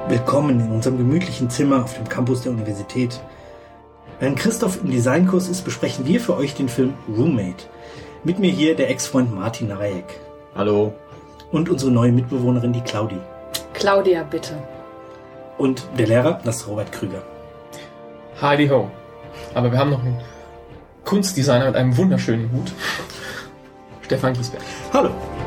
Willkommen in unserem gemütlichen Zimmer auf dem Campus der Universität. Während Christoph im Designkurs ist, besprechen wir für euch den Film Roommate. Mit mir hier der Ex-Freund Martin Narayek. Hallo. Und unsere neue Mitbewohnerin, die Claudi. Claudia, bitte. Und der Lehrer, das ist Robert Krüger. Heidi ho. Aber wir haben noch einen Kunstdesigner mit einem wunderschönen Hut. Stefan Giesberg. Hallo.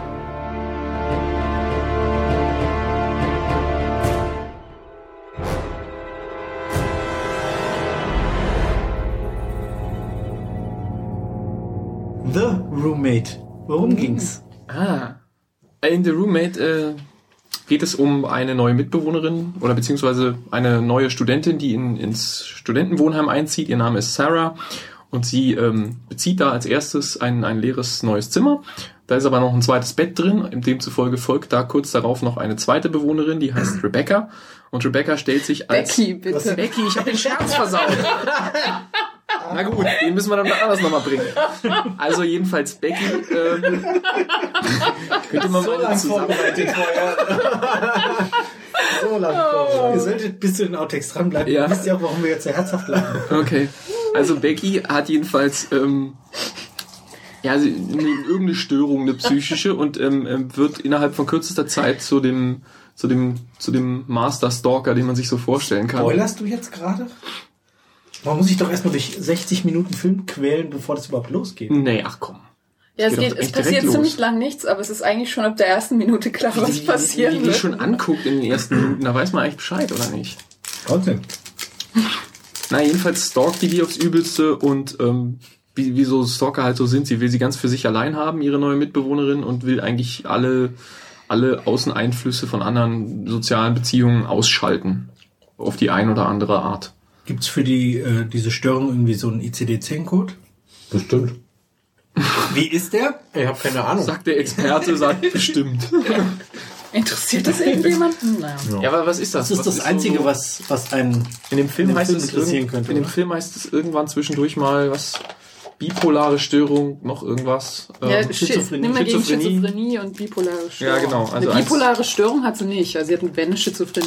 The Roommate. Worum ging's? In The Roommate geht es um eine neue Mitbewohnerin oder beziehungsweise eine neue Studentin, die ins Studentenwohnheim einzieht. Ihr Name ist Sarah und sie bezieht da als erstes ein leeres neues Zimmer. Da ist aber noch ein zweites Bett drin. Demzufolge folgt da kurz darauf noch eine zweite Bewohnerin, die heißt Rebecca. Und Rebecca stellt sich als... Becky, bitte. Becky, ich habe den Scherz versaut. Na gut, den müssen wir dann anders nochmal bringen. Also jedenfalls Becky. Könnt ihr mal So lange vorbereitet vorher. So lange vorbereitet. Ihr solltet bis zu den Outtakes dranbleiben. Ja. Ihr wisst ja auch, warum wir jetzt so herzhaft lachen. Okay. Also Becky hat jedenfalls irgendeine Störung, eine psychische, und wird innerhalb von kürzester Zeit zu dem Master Stalker, den man sich so vorstellen kann. Spoilerst du jetzt gerade? Man muss sich doch erstmal durch 60 Minuten Film quälen, bevor das überhaupt losgeht. Nee, ach komm. Ja, Es geht doch es echt passiert direkt ziemlich los. lang nichts, aber es ist eigentlich schon ab der ersten Minute klar, was passieren Wie die wird. schon anguckt in den ersten Minuten, da weiß man eigentlich Bescheid, oder nicht? Trotzdem. Na, jedenfalls stalkt die aufs Übelste und wie so Stalker halt so sind, sie will sie ganz für sich allein haben, ihre neue Mitbewohnerin, und will eigentlich alle Außeneinflüsse von anderen sozialen Beziehungen ausschalten. Auf die ein oder andere Art. Gibt's für diese Störung irgendwie so einen ICD-10-Code? Bestimmt. Wie ist der? Ich habe keine Ahnung. Sagt der Experte, sagt bestimmt. Interessiert das irgendjemanden? Naja. Ja, aber was ist das? Das ist Was das Einzige, so- was einen in dem Film heißt es interessieren könnte. In dem oder? Film heißt es irgendwann zwischendurch mal was, bipolare Störung, noch irgendwas. Ja, Schizophrenie. nimm mal gegen Schizophrenie. Schizophrenie und bipolare Störung. Ja, genau. Also eine bipolare Störung hat sie nicht, also sie hat eine Schizophrenie.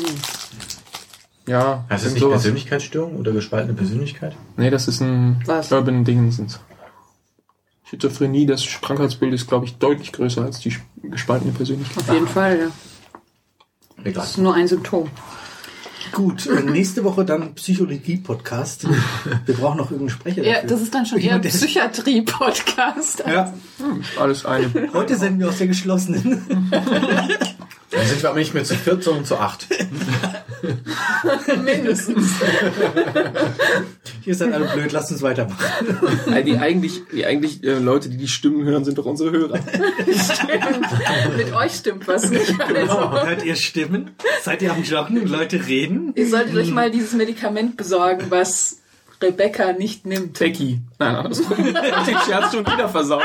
Ja, Heißt das nicht sowas. Persönlichkeitsstörung oder gespaltene Persönlichkeit? Nee, das ist ein Was? Urban Dingensens. Schizophrenie, das Krankheitsbild ist, glaube ich, deutlich größer als die gespaltene Persönlichkeit. Auf jeden Fall, ja. Egal. Das ist nur ein Symptom. Gut, nächste Woche dann Psychologie-Podcast. Wir brauchen noch irgendeinen Sprecher Ja, dafür. das ist dann schon eher Jemand, der- Psychiatrie-Podcast. Ja, Alles eine. heute senden wir aus der geschlossenen. Dann sind wir aber nicht mehr zu 4, sondern zu 8. Mindestens. Hier seid alle blöd, lasst uns weitermachen. Die eigentlich Leute, die Stimmen hören, sind doch unsere Hörer. Mit euch stimmt was nicht. Also, Hört ihr Stimmen? Seid ihr am Joggen und Leute reden? ihr solltet euch mal dieses Medikament besorgen, was Rebecca nicht nimmt. Becky. Nein, andersrum. Ich hab den Scherz schon wieder versaut.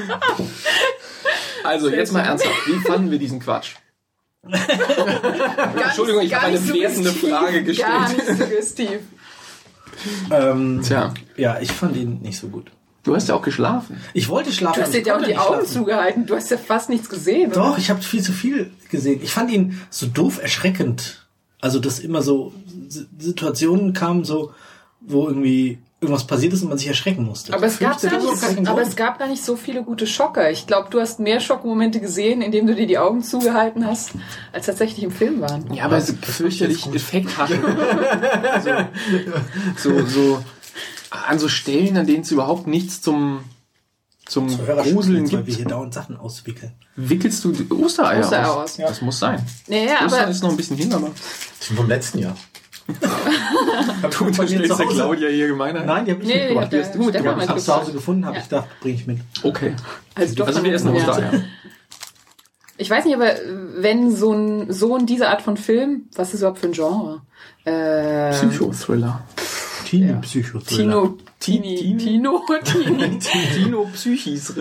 Also, jetzt mal ernsthaft. Wie fanden wir diesen Quatsch? Entschuldigung, ich habe eine wertende Frage gestellt. Gar nicht suggestiv. Tja, Ja, ich fand ihn nicht so gut. du hast ja auch geschlafen. Ich wollte schlafen. Du hast aber dir ich ja auch konnte die nicht Augen schlafen. zugehalten. Du hast ja fast nichts gesehen. Oder? Doch, ich habe viel zu viel gesehen. Ich fand ihn so doof erschreckend. Also, dass immer so Situationen kamen, so, wo irgendwie irgendwas passiert ist und man sich erschrecken musste. Aber es gab gar nicht so viele gute Schocker. Ich glaube, du hast mehr Schockmomente gesehen, indem du dir die Augen zugehalten hast, als tatsächlich im Film waren. Ja, aber so fürchterlich Effekt hatte. so an so Stellen, an denen es überhaupt nichts zum Gruseln weil wir gibt, hier dauernd Sachen auswickeln. wickelst du die Ostereier aus. Ja. Das muss sein. Naja, Ostern aber ist noch ein bisschen hin, aber Das sind vom letzten Jahr. Du unterstellst der Claudia hier Gemeinheit. Nein, die habe ich Nee, mitgebracht. die Die hat hast der du mitgebracht. Stefan Ich habe zu mitgebracht. Hause gefunden, habe Ja. ich gedacht, bringe ich mit. Okay. also Also wir essen Ostereier. Ich weiß nicht, aber wenn so ein diese Art von Film, was ist überhaupt für ein Genre? Psychothriller. Teenie-Psychothriller. Tino Psychis.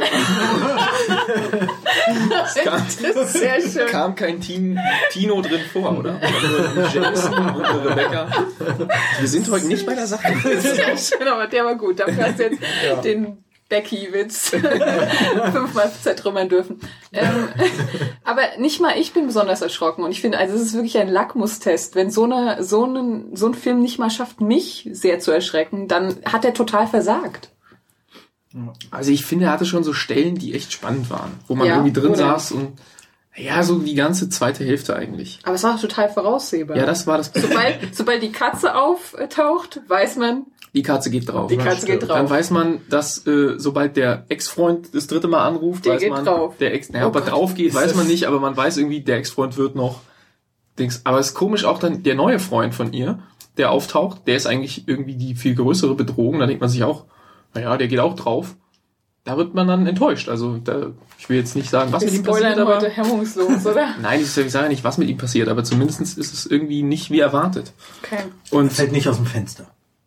Das ist sehr schön. Kam kein Tino drin vor, oder? Jason und Rebecca. Wir sind heute nicht bei der Sache. Das ist sehr schön, aber der war gut. Dafür hast du jetzt den Becky-Witz 5-mal zertrümmern dürfen. Aber nicht mal ich bin besonders erschrocken. Und ich finde, also es ist wirklich ein Lackmustest. Wenn so ein Film nicht mal schafft, mich sehr zu erschrecken, dann hat er total versagt. Also ich finde, er hatte schon so Stellen, die echt spannend waren, wo man irgendwie drin saß und so die ganze zweite Hälfte eigentlich. Aber es war total voraussehbar. Ja, das war das. Sobald die Katze auftaucht, weiß man, die Katze geht drauf. Die Katze geht drauf. Dann weiß man, dass sobald der Ex-Freund das 3. Mal anruft, weiß man, drauf. der Ex, ob er drauf geht, weiß man nicht, aber man weiß irgendwie, der Ex-Freund wird noch Dings. Aber es ist komisch auch dann der neue Freund von ihr, der auftaucht, der ist eigentlich irgendwie die viel größere Bedrohung. Da denkt man sich auch, naja, der geht auch drauf. Da wird man dann enttäuscht. Also ich will jetzt nicht sagen, was mit ihm passiert, aber heute hemmungslos, oder? Nein, ich sage ja nicht, was mit ihm passiert, aber zumindest ist es irgendwie nicht wie erwartet. Okay. Und fällt nicht aus dem Fenster.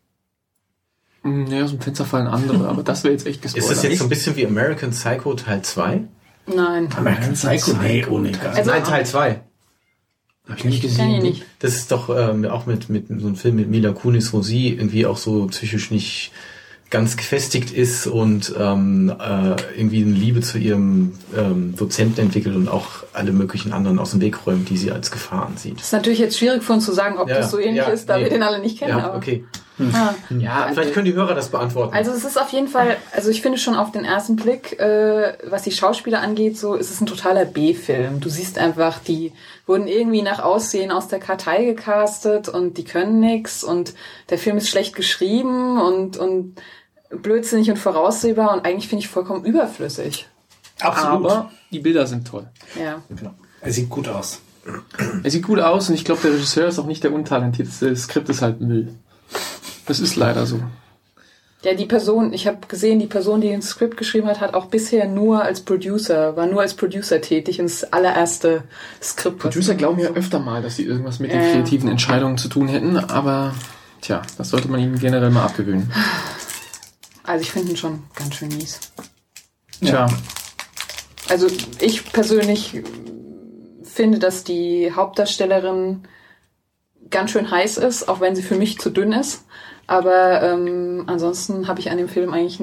Nee, aus dem Fenster fallen andere, aber das wäre jetzt echt gespoilert. Ist das jetzt so ein bisschen wie American Psycho Teil 2? Nein. American Psycho? Nee, ohne Gas. Also, nein, Teil 2. Hab ich nicht Kenn gesehen. ich nicht. Das ist doch auch mit so einem Film mit Mila Kunis, wo sie irgendwie auch so psychisch nicht ganz gefestigt ist und irgendwie eine Liebe zu ihrem Dozenten entwickelt und auch alle möglichen anderen aus dem Weg räumt, die sie als Gefahren sieht. Das ist natürlich jetzt schwierig für uns zu sagen, ob das so ähnlich ist, da wir den alle nicht kennen. Ja, aber. okay. Ja, Vielleicht können die Hörer das beantworten. Also es ist auf jeden Fall, also ich finde schon auf den ersten Blick, was die Schauspieler angeht, so ist es ein totaler B-Film. Du siehst einfach, die wurden irgendwie nach Aussehen aus der Kartei gecastet und die können nix und der Film ist schlecht geschrieben und blödsinnig und voraussehbar und eigentlich finde ich vollkommen überflüssig. Absolut. aber die Bilder sind toll. Ja. Genau. Er sieht gut aus. Er sieht gut aus und ich glaube, der Regisseur ist auch nicht der untalentierteste. Das Skript ist halt Müll. Das ist leider so. Ja, ich habe gesehen, die Person, die das Skript geschrieben hat, auch bisher war nur als Producer tätig und das allererste Skript. Producer glauben ja öfter mal, dass sie irgendwas mit den kreativen Entscheidungen zu tun hätten, aber tja, das sollte man ihnen generell mal abgewöhnen. Also ich finde ihn schon ganz schön mies. Tja. Also ich persönlich finde, dass die Hauptdarstellerin ganz schön heiß ist, auch wenn sie für mich zu dünn ist. Aber ansonsten habe ich an dem Film eigentlich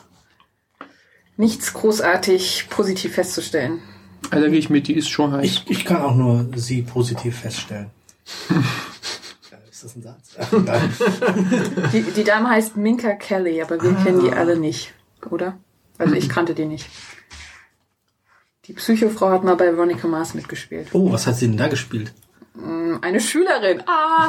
nichts großartig positiv festzustellen. Also da gehe ich mit, die ist schon heiß. Ich kann auch nur sie positiv feststellen. Ist das ein Satz? Ach, nein. Die Dame heißt Minka Kelly, aber wir kennen die alle nicht, oder? Also ich kannte die nicht. Die Psychofrau hat mal bei Veronica Mars mitgespielt. Oh, was hat sie denn da gespielt? Eine Schülerin,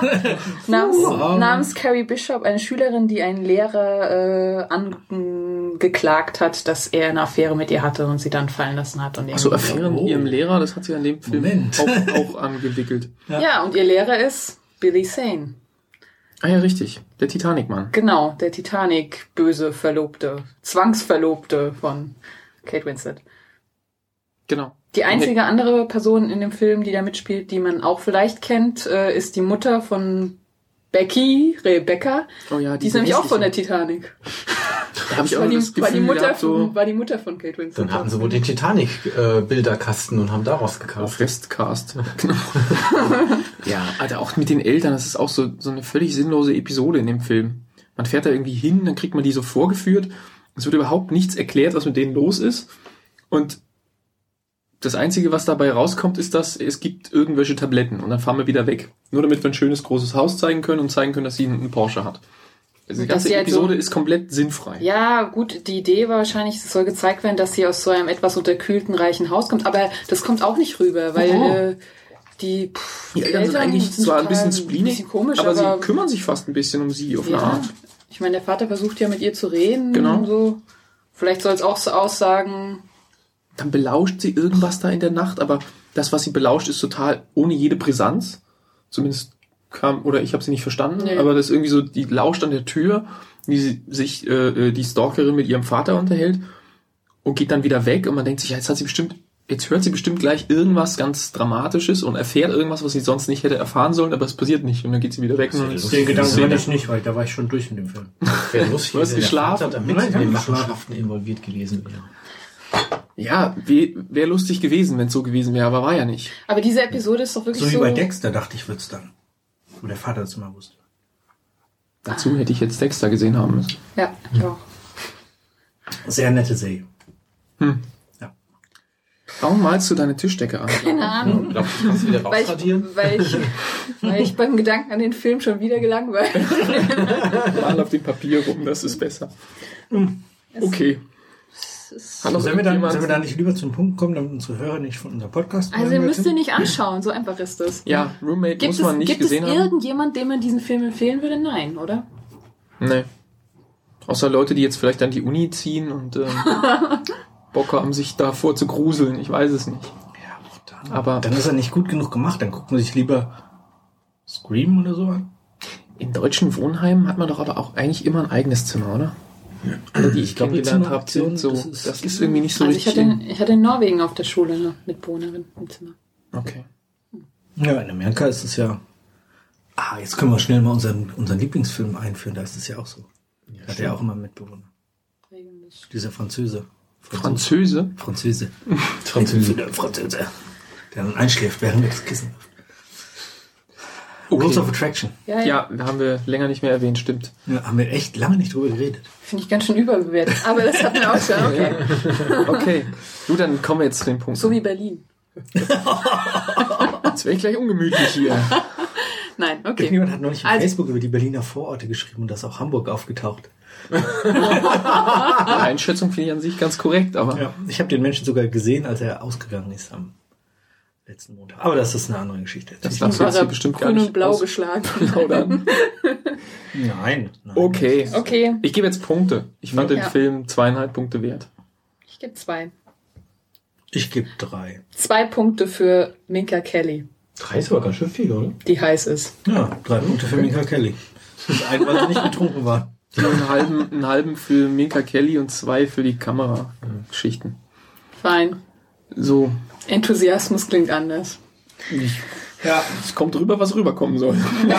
namens Carrie Bishop, eine Schülerin, die einen Lehrer angeklagt hat, dass er eine Affäre mit ihr hatte und sie dann fallen lassen hat. Achso, Affäre mit ihrem Lehrer, das hat sie an dem Film auch angewickelt. Ja, und ihr Lehrer ist Billy Zane. Ah ja, richtig. Der Titanic-Mann. Genau, der Titanic-böse Verlobte, Zwangsverlobte von Kate Winslet. Genau. Die einzige andere Person in dem Film, die da mitspielt, die man auch vielleicht kennt, ist die Mutter von Becky, Rebecca. Oh ja, die ist nämlich auch von der Titanic. Da habe ich auch das Gefühl war die Mutter von Kate Winslet. Dann hatten sie wohl den Titanic-Bilderkasten und haben daraus gecastet. Festcast. Genau. Ja, Alter, auch mit den Eltern, das ist auch so eine völlig sinnlose Episode in dem Film. Man fährt da irgendwie hin, dann kriegt man die so vorgeführt. Es wird überhaupt nichts erklärt, was mit denen los ist. Und das Einzige, was dabei rauskommt, ist, dass es gibt irgendwelche Tabletten und dann fahren wir wieder weg. Nur damit wir ein schönes, großes Haus zeigen können und zeigen können, dass sie einen Porsche hat. Also die ganze Episode ist komplett sinnfrei. Ja, gut, die Idee war wahrscheinlich, es soll gezeigt werden, dass sie aus so einem etwas unterkühlten, reichen Haus kommt, aber das kommt auch nicht rüber, weil die Eltern sind eigentlich zwar ein bisschen spleenig, komisch, aber sie kümmern sich fast ein bisschen um sie auf eine Art. Ich meine, der Vater versucht ja mit ihr zu reden. Genau. Und so. Vielleicht soll es auch so aussagen. Dann belauscht sie irgendwas da in der Nacht, aber das, was sie belauscht, ist total ohne jede Brisanz. Zumindest ich habe sie nicht verstanden, aber das ist irgendwie so, die lauscht an der Tür, wie sich die Stalkerin mit ihrem Vater unterhält und geht dann wieder weg und man denkt sich, ja, jetzt hört sie bestimmt gleich irgendwas ganz Dramatisches und erfährt irgendwas, was sie sonst nicht hätte erfahren sollen, aber es passiert nicht und dann geht sie wieder weg. Den Gedanken hatte ich nicht, weil da war ich schon durch mit dem Film. Wäre lustig, du hast geschlafen, damit in den Machenschaften involviert gewesen wäre. Ja, wäre lustig gewesen, wenn es so gewesen wäre, aber war ja nicht. Aber diese Episode ist doch wirklich so... So wie bei Dexter, dachte ich, wird's dann. Wo der Vater das immer wusste. Dazu hätte ich jetzt Dexter gesehen haben müssen. Ja, ich auch. Sehr nette Serie. Ja. Warum malst du deine Tischdecke an? Keine Ahnung. Glaubst du, kannst du wieder rausradieren? Weil ich beim Gedanken an den Film schon wieder gelangweilt. Mal auf dem Papier rum, das ist besser. Okay. Hallo, Sollen wir da nicht lieber zum Punkt kommen, damit unsere Hörer nicht von unserem Podcast Also ihr müsst ihr nicht anschauen, so einfach ist das. Ja, Roommate muss man nicht gesehen haben. Gibt es irgendjemand, dem man diesen Film empfehlen würde? Nein, oder? Nee. Außer Leute, die jetzt vielleicht an die Uni ziehen und Bock haben, sich davor zu gruseln. Ich weiß es nicht. Ja, aber dann ist er nicht gut genug gemacht. Dann guckt man sich lieber Scream oder so an. In deutschen Wohnheimen hat man doch aber auch eigentlich immer ein eigenes Zimmer, oder? Alle, die ich kennengelernt habe, sind so. Das ist irgendwie nicht so also richtig. Ich hatte in Norwegen auf der Schule eine Mitbewohnerin im Zimmer. Okay. Ja, in Amerika ist es ja... jetzt können wir schnell mal unseren Lieblingsfilm einführen. Da ist es ja auch so. Ja, hat er auch immer einen Mitbewohner. Dieser Französe. Französe? Französe. Der dann einschläft, während er das Kissen wirft. Rules of Attraction. Ja, haben wir länger nicht mehr erwähnt, stimmt. Ja, haben wir echt lange nicht drüber geredet. Finde ich ganz schön überbewertet. Aber das hat mir auch schon, okay. Okay. Du, dann kommen wir jetzt zu dem Punkt. So wie Berlin. Jetzt wäre ich gleich ungemütlich hier. Nein, okay. Irgendjemand hat neulich auf Facebook über die Berliner Vororte geschrieben und da ist auch Hamburg aufgetaucht. Die Einschätzung finde ich an sich ganz korrekt, aber... Ja, ich habe den Menschen sogar gesehen, als er ausgegangen ist am letzten Montag. Aber das ist eine andere Geschichte. Das darfst du jetzt hier bestimmt gar grün nicht und blau geschlagen. Nein. Okay. Ich gebe jetzt Punkte. Ich fand den Ja. Film 2,5 Punkte wert. Ich gebe 2. Ich gebe 3. 2 Punkte für Minka Kelly, 3 ist aber ganz schön viel, oder? die heiß ist. Ja, 3 Punkte für Minka Kelly. Das eine, weil sie nicht betrunken war. Einen halben für Minka Kelly und 2 für die Kamerageschichten. Fein. So. Enthusiasmus klingt anders. Ja, es kommt rüber, was rüberkommen soll.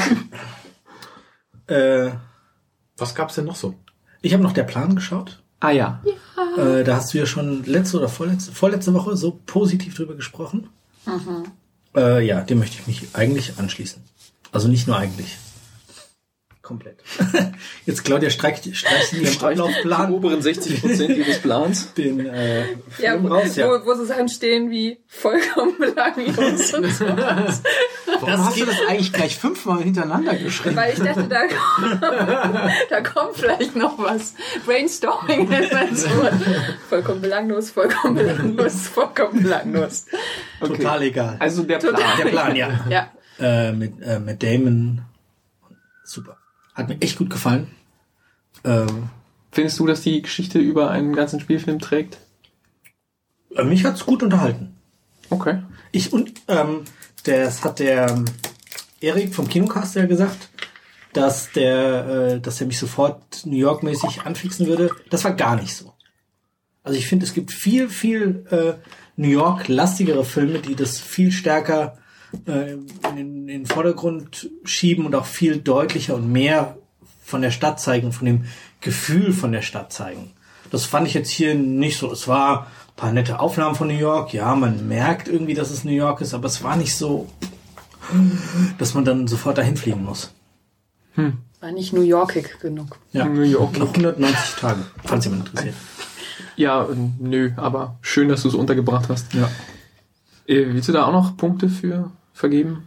Was gab's denn noch so? Ich habe noch Der Plan geschaut. Ah ja. Da hast du ja schon letzte oder vorletzte Woche so positiv drüber gesprochen. Ja, dem möchte ich mich eigentlich anschließen. Also nicht nur eigentlich. Komplett. Jetzt Claudia streicht in ihrem Ablaufplan Die oberen 60% ihres Plans. den Ja, Film raus. Ja. wo so Sachen stehen wie vollkommen belanglos und so. Warum hast du das eigentlich gleich 5-mal hintereinander geschrieben? Weil ich dachte, da kommt vielleicht noch was. Brainstorming ist mein Wort. Vollkommen belanglos, vollkommen belanglos, vollkommen belanglos. Okay. Total egal. Also der Plan. Der Plan, ja. Ja. Mit Damon. Super. Hat mir echt gut gefallen. Findest du, dass die Geschichte über einen ganzen Spielfilm trägt? Mich hat's gut unterhalten. Okay. Das hat der Erik vom Kinocast ja gesagt, dass er mich sofort New York-mäßig anfixen würde. Das war gar nicht so. Also ich finde, es gibt viel New York-lastigere Filme, die das viel stärker in den Vordergrund schieben und auch viel deutlicher und mehr von der Stadt zeigen, von dem Gefühl von der Stadt zeigen. Das fand ich jetzt hier nicht so. Es war ein paar nette Aufnahmen von New York. Ja, man merkt irgendwie, dass es New York ist, aber es war nicht so, dass man dann sofort dahin fliegen muss. War nicht New Yorkig genug. Ja, New York. noch 190 Tage. Falls jemand interessiert. Ja, nö, aber schön, dass du es untergebracht hast. Ja. Willst du da auch noch Punkte für vergeben?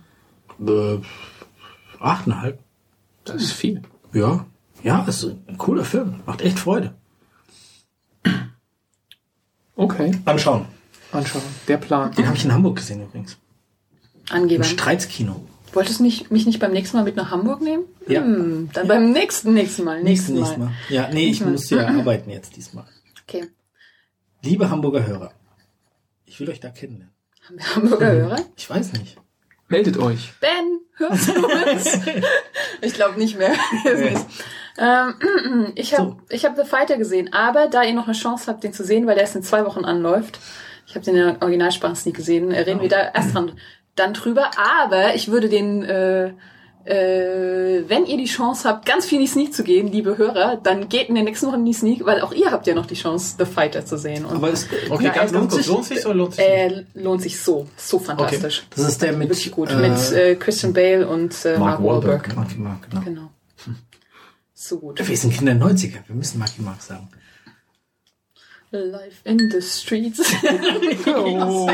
8,5. Das ist viel. Ja. Ja, ist ein cooler Film. Macht echt Freude. Okay. Anschauen. Der Plan. Den habe ich in Hamburg gesehen übrigens. Im Angeber. Streitskino. Wolltest du mich nicht beim nächsten Mal mit nach Hamburg nehmen? Ja. Dann beim nächsten Mal. Nächstes Mal. Ja, nee, ich Mal. muss ja arbeiten jetzt diesmal. Okay. Liebe Hamburger Hörer, ich will euch da kennenlernen. Haben wir Hamburger Hörer? Ich weiß nicht. Meldet euch. Ben, hörst du uns? Ich glaube nicht mehr. Ich habe The Fighter gesehen, aber da ihr noch eine Chance habt, den zu sehen, weil der erst in 2 Wochen anläuft, ich habe den in der Originalsprache nie gesehen, reden wir da erst dann drüber, aber ich würde den, wenn ihr die Chance habt, ganz viel in die Sneak zu gehen, liebe Hörer, dann geht in den nächsten Wochen in die Sneak, weil auch ihr habt ja noch die Chance, The Fighter zu sehen. Und Aber es Okay, ganz kurz. Lohnt sich oder lohnt sich nicht? lohnt sich so fantastisch. das ist der mit Wirklich gut. Mit Christian Bale und Mark Wahlberg. Marky Mark, genau. Genau. So gut. Wir sind Kinder 90er, wir müssen Marky Mark sagen. Life in the streets. Oh.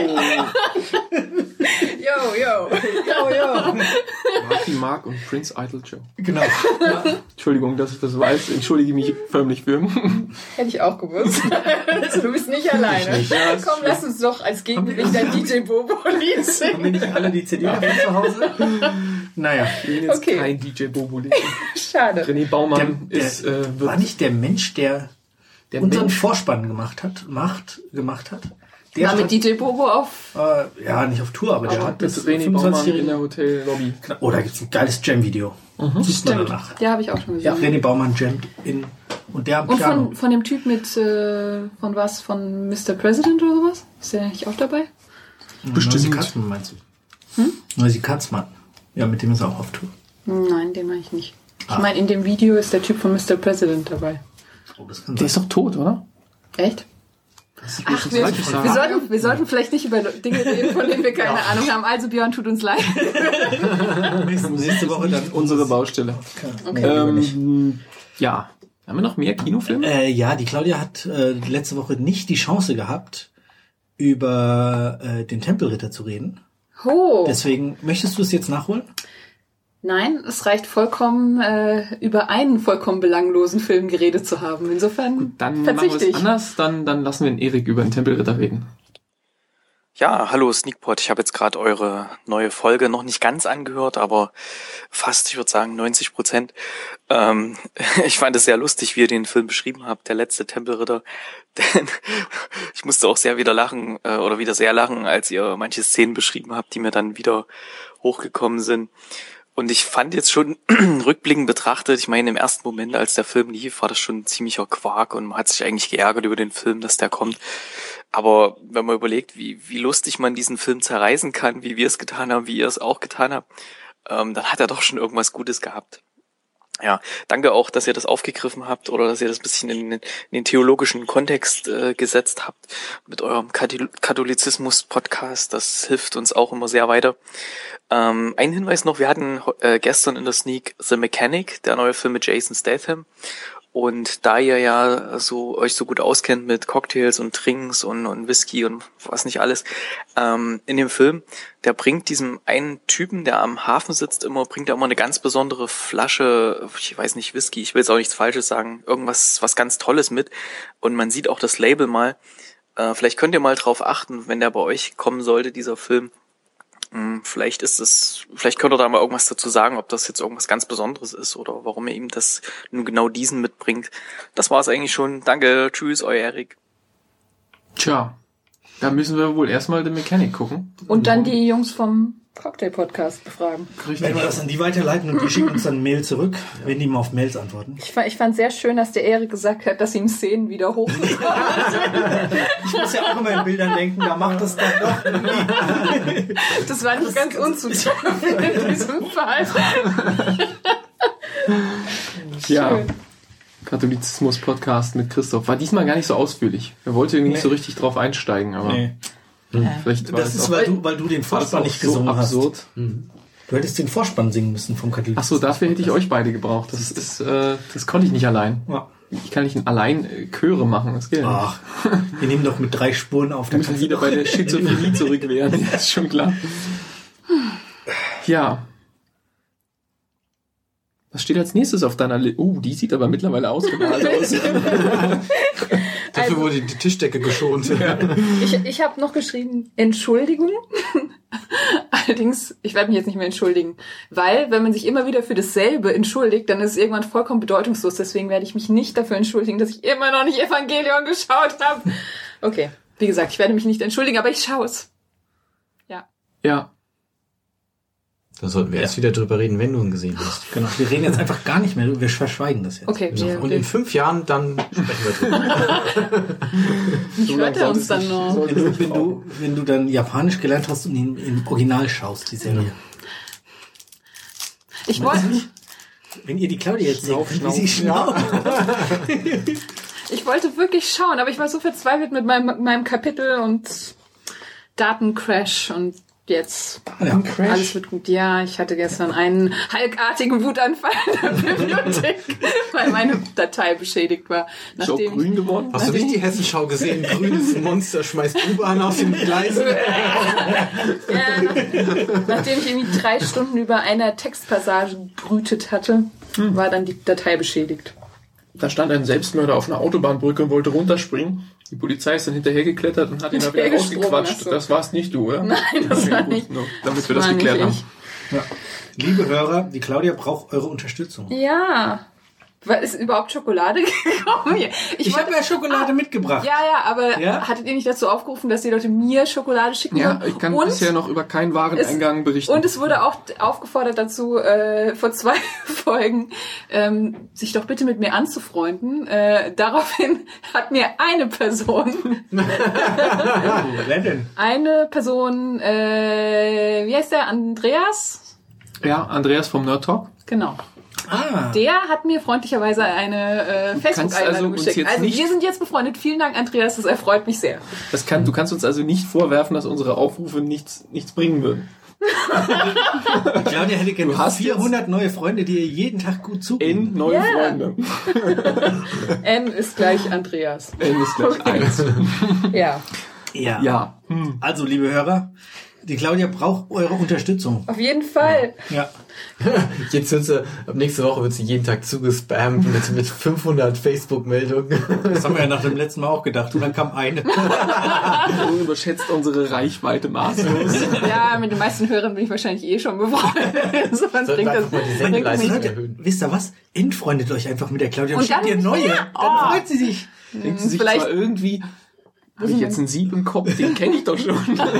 Yo. Marky Mark und Prince Idol Joe. Genau. Entschuldigung, dass ich das weiß. Entschuldige mich förmlich für. Hätte ich auch gewusst. Also, du bist nicht alleine. Ja, Komm, lass uns doch als Gegengewicht ein DJ Bobo-Lied Haben wir singen. nicht alle die CD davon zu Hause? Naja. Ich bin jetzt Okay. kein DJ Bobo-Lied. Schade. René Baumann Der ist, wird war nicht der Mensch, der der unseren Mensch. Vorspann gemacht hat. Der War mit stand, DJ Bobo auf... ja, nicht auf Tour, aber der Aber hat mit das René Baumann in 25-jährige... der Hotellobby. Oh, da gibt's ein geiles Jam-Video. Sieht man danach. Ja, habe ich auch schon Ja, gesehen. René Baumann jammt in... Und der am Und Piano. von dem Typ mit, von was? Von Mr. President oder sowas? Ist der nicht auch dabei? Noisy Katzmann meinst du? Noisy Katzmann. Ja, mit dem ist er auch auf Tour. Nein, den meine ich nicht. Ich meine, in dem Video ist der Typ von Mr. President dabei. Oh, das kann Der ist doch tot, oder? Echt? Ach, falsch wir sollten vielleicht nicht über Dinge reden, von denen wir keine Ahnung haben. Also Björn, tut uns leid. nächste Woche dann Unsere Baustelle. Ja. Haben wir noch mehr Kinofilme? Ja, die Claudia hat letzte Woche nicht die Chance gehabt, über den Tempelritter zu reden. Oh. Deswegen, möchtest du es jetzt nachholen? Nein, es reicht vollkommen, über einen vollkommen belanglosen Film geredet zu haben. Insofern Dann machen wir verzichte es ich. anders. Dann lassen wir den Erik über den Tempelritter reden. Ja, hallo Sneakpot. Ich habe jetzt gerade eure neue Folge noch nicht ganz angehört, aber fast, ich würde sagen 90%. Ich fand es sehr lustig, wie ihr den Film beschrieben habt, der letzte Tempelritter. Denn ich musste auch sehr wieder lachen, oder wieder sehr lachen, als ihr manche Szenen beschrieben habt, die mir dann wieder hochgekommen sind. Und ich fand jetzt schon rückblickend betrachtet, ich meine im ersten Moment, als der Film lief, war das schon ein ziemlicher Quark und man hat sich eigentlich geärgert über den Film, dass der kommt. Aber wenn man überlegt, wie lustig man diesen Film zerreißen kann, wie wir es getan haben, wie ihr es auch getan habt, dann hat er doch schon irgendwas Gutes gehabt. Ja, danke auch, dass ihr das aufgegriffen habt oder dass ihr das ein bisschen in den theologischen Kontext gesetzt habt mit eurem Katholizismus-Podcast. Das hilft uns auch immer sehr weiter. Ein Hinweis noch, wir hatten gestern in der Sneak The Mechanic, der neue Film mit Jason Statham. Und da ihr ja euch so gut auskennt mit Cocktails und Drinks und Whisky und was nicht alles, in dem Film, der bringt diesem einen Typen, der am Hafen sitzt, bringt er immer eine ganz besondere Flasche, ich weiß nicht, Whisky, ich will jetzt auch nichts Falsches sagen, irgendwas, was ganz Tolles mit. Und man sieht auch das Label mal. Vielleicht könnt ihr mal drauf achten, wenn der bei euch kommen sollte, dieser Film. Vielleicht könnt ihr da mal irgendwas dazu sagen, ob das jetzt irgendwas ganz Besonderes ist oder warum ihr ihm das nun genau diesen mitbringt. Das war's eigentlich schon. Danke, tschüss, euer Erik. Tja, da müssen wir wohl erstmal den Mechanic gucken. Und dann die Jungs vom Cocktail-Podcast befragen. Wenn wir das an die weiterleiten und die schicken uns dann ein Mail zurück, wenn die mal auf Mails antworten. Ich fand sehr schön, dass der Erik gesagt hat, dass ihm Szenen wieder hochkommen. Ich muss ja auch immer in Bildern denken, da macht das dann doch irgendwie. Das war nicht ganz unzutreffend in diesem Fall. Ja. Katholizismus-Podcast mit Christoph. War diesmal gar nicht so ausführlich. Er wollte irgendwie nicht so richtig drauf einsteigen, aber vielleicht war Das ist, weil du den Vorspann nicht gesungen absurd. hast. Du hättest den Vorspann singen müssen vom Katholizismus. Ach so, dafür hätte ich euch beide gebraucht. Das konnte ich nicht allein. Ja. Ich kann nicht allein Chöre machen, das geht ja nicht. Ach, wir nehmen doch mit 3 Spuren auf. Wir müssen wieder bei der Schizophrenie zurückwehren, das ist schon klar. Ja. Was steht als nächstes auf deiner Liste? Die sieht aber mittlerweile ausgemalt aus. Dafür wurde die Tischdecke geschont. Ich habe noch geschrieben, Entschuldigung. Allerdings, ich werde mich jetzt nicht mehr entschuldigen. Weil, wenn man sich immer wieder für dasselbe entschuldigt, dann ist es irgendwann vollkommen bedeutungslos. Deswegen werde ich mich nicht dafür entschuldigen, dass ich immer noch nicht Evangelion geschaut habe. Okay, wie gesagt, ich werde mich nicht entschuldigen, aber ich schaue es. Ja. Ja. Da sollten wir erst wieder drüber reden, wenn du ihn gesehen hast. Genau, wir reden jetzt einfach gar nicht mehr, wir verschweigen das jetzt. Okay, Und in 5 Jahren dann sprechen wir drüber. Wie hört er uns dann noch? Wenn du dann Japanisch gelernt hast und ihn im Original schaust, die Serie. Ich wollte Wenn ihr die Claudia jetzt seht, wie sie schnauft. Ich wollte wirklich schauen, aber ich war so verzweifelt mit meinem Kapitel und Datencrash und jetzt Ja. alles wird gut. Ja, ich hatte gestern einen halkartigen Wutanfall in der Bibliothek, weil meine Datei beschädigt war. Ist auch grün geworden? Hast du nicht die Hessenschau gesehen? Grünes Monster schmeißt U-Bahn aus den Gleisen. Nachdem ich irgendwie 3 Stunden über einer Textpassage gebrütet hatte, war dann die Datei beschädigt. Da stand ein Selbstmörder auf einer Autobahnbrücke und wollte runterspringen. Die Polizei ist dann hinterhergeklettert und hat ihn da wieder Hinterhergesprungen, rausgequatscht. ach so. Das war's nicht du, oder? Nein, das war Gut, nicht. nur damit wir Das das war geklärt nicht haben. ich. Ja. Liebe Hörer, die Claudia braucht eure Unterstützung. Ja. Ist überhaupt Schokolade gekommen? Ich habe ja Schokolade mitgebracht. Ja, aber Ja? hattet ihr nicht dazu aufgerufen, dass die Leute mir Schokolade schicken Ja, sollen? ich kann Und bisher noch über keinen Wareneingang berichten. Und es wurde auch aufgefordert dazu, vor 2 Folgen, sich doch bitte mit mir anzufreunden. Daraufhin hat mir eine Person, Wer denn? wie heißt der? Andreas? Ja, Andreas vom Nerd Talk. Genau. Ah, Der hat mir freundlicherweise eine Facebook-Einladung also uns geschickt. jetzt Also nicht- wir sind jetzt befreundet. Vielen Dank, Andreas. Das erfreut mich sehr. Du kannst uns also nicht vorwerfen, dass unsere Aufrufe nichts bringen würden. die Claudia hätte gerne Du hast 400 neue Freunde, die ihr jeden Tag gut zugucken. Neue Ja. Freunde. N ist gleich Andreas. N ist gleich 1. Ja. Ja. Ja. Also, liebe Hörer, die Claudia braucht eure Unterstützung. Auf jeden Fall. Ja. Jetzt wird sie, ab nächste Woche wird sie jeden Tag zugespammt mit 500 Facebook-Meldungen. Das haben wir ja nach dem letzten Mal auch gedacht. Und dann kam eine. Du überschätzt unsere Reichweite maßlos. Ja, mit den meisten Hörern bin ich wahrscheinlich eh schon befreundet. Insofern Sollten bringt wir das, einfach mal die bringt das Sendeleistung nicht. erhöhen. Wisst ihr was? Entfreundet euch einfach mit der Claudia und Und schickt dann ihr neue. mehr? Dann freut sie sich. Denkt sie sich Vielleicht- zwar irgendwie, habe ich jetzt einen Sieb im Kopf, den kenne ich doch schon.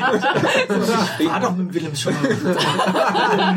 War doch mit Willems schon mal.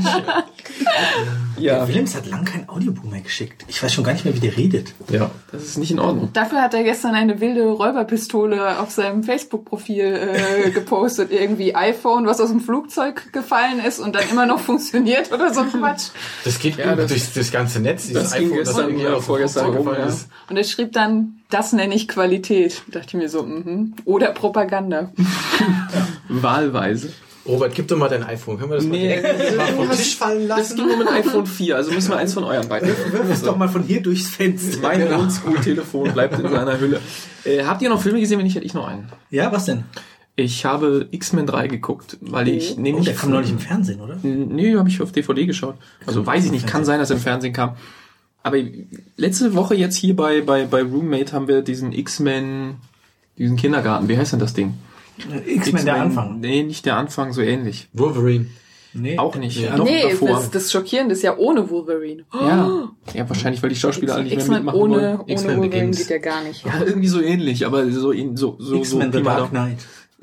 Ja, Willems hat lang kein Audiobook mehr geschickt. Ich weiß schon gar nicht mehr, wie der redet. Ja. das ist nicht in Ordnung. Dafür hat er gestern eine wilde Räuberpistole auf seinem Facebook-Profil gepostet. Irgendwie iPhone, was aus dem Flugzeug gefallen ist und dann immer noch funktioniert oder so ein Quatsch. Das geht Ja, das- durchs ganze Netz, dieses das ging iPhone, gestern irgendwie oder aus dem vorgestern Flugzeug rum, gefallen ja. ist. Und er schrieb dann, das nenne ich Qualität. Da dachte ich mir so, oder Propaganda. Wahlweise. Robert, gib doch mal dein iPhone. Können wir das Nee, mal vom Tisch fallen Das lassen? ging nur mit iPhone 4, also müssen wir eins von euren beiden. Wirf es doch mal von hier durchs Fenster. Mein Oldschool-Telefon bleibt in seiner Hülle. Habt ihr noch Filme gesehen? Wenn nicht, hätte ich noch einen. Ja, was denn? Ich habe X-Men 3 geguckt, weil ich Oh, nämlich... der kam neulich im Fernsehen, oder? Nee, habe ich auf DVD geschaut. Also weiß ich nicht, kann sein, dass er im Fernsehen kam. Aber letzte Woche jetzt hier bei Roommate haben wir diesen X-Men, diesen Kindergarten. Wie heißt denn das Ding? X-Men der Anfang. Nee, nicht der Anfang, so ähnlich. Wolverine. Nee. Auch nicht. Ja. Noch Nee, davor. das Schockierende ist ja ohne Wolverine. Ja, wahrscheinlich, weil die Schauspieler alle nicht mehr X-Men mitmachen ohne wollen. X-Men Wolverine Begins. geht ja gar nicht. Ja, irgendwie so ähnlich, aber so X-Men The Pi mal Dark Knight.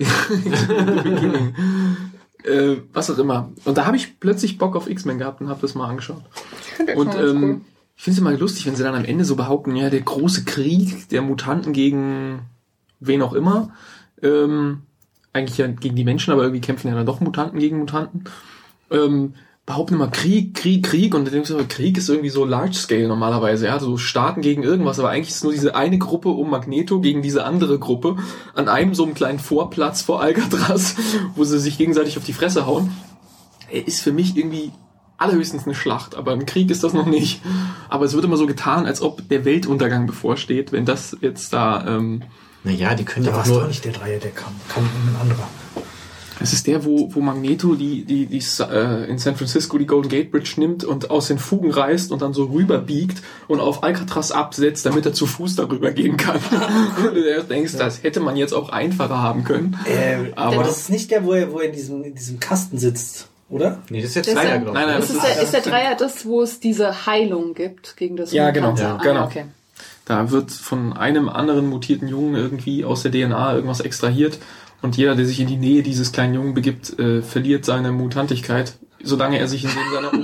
Daumen. Was auch immer. Und da habe ich plötzlich Bock auf X-Men gehabt und habe das mal angeschaut. Und ich finde es immer lustig, wenn sie dann am Ende so behaupten, ja, der große Krieg der Mutanten gegen wen auch immer, eigentlich ja gegen die Menschen, aber irgendwie kämpfen ja dann doch Mutanten gegen Mutanten, behaupten immer Krieg und dann denkst du, Krieg ist irgendwie so Large Scale normalerweise, ja, so Staaten gegen irgendwas, aber eigentlich ist nur diese eine Gruppe um Magneto gegen diese andere Gruppe an einem so einem kleinen Vorplatz vor Alcatraz, wo sie sich gegenseitig auf die Fresse hauen. Ist für mich irgendwie allerhöchstens eine Schlacht, aber ein Krieg ist das noch nicht. Aber es wird immer so getan, als ob der Weltuntergang bevorsteht, wenn das jetzt da... Naja, die können Da ja auch warst du auch nur... nicht der Dreier, der kam ein anderer. Es ist der, wo Magneto die in San Francisco die Golden Gate Bridge nimmt und aus den Fugen reißt und dann so rüberbiegt und auf Alcatraz absetzt, damit er zu Fuß darüber gehen kann. Und du denkst, das hätte man jetzt auch einfacher haben können. Aber das ist nicht der, wo er in diesem Kasten sitzt, oder? Nee, das ist jetzt Das ist Dreier, ja- glaube Nein, ich. nein, Ist der Dreier das, wo es diese Heilung gibt gegen das Ja, genau. Mutanten? Ja, Ah, genau. okay. Da wird von einem anderen mutierten Jungen irgendwie aus der DNA irgendwas extrahiert und jeder, der sich in die Nähe dieses kleinen Jungen begibt, verliert seine Mutantigkeit, solange er sich in dem seiner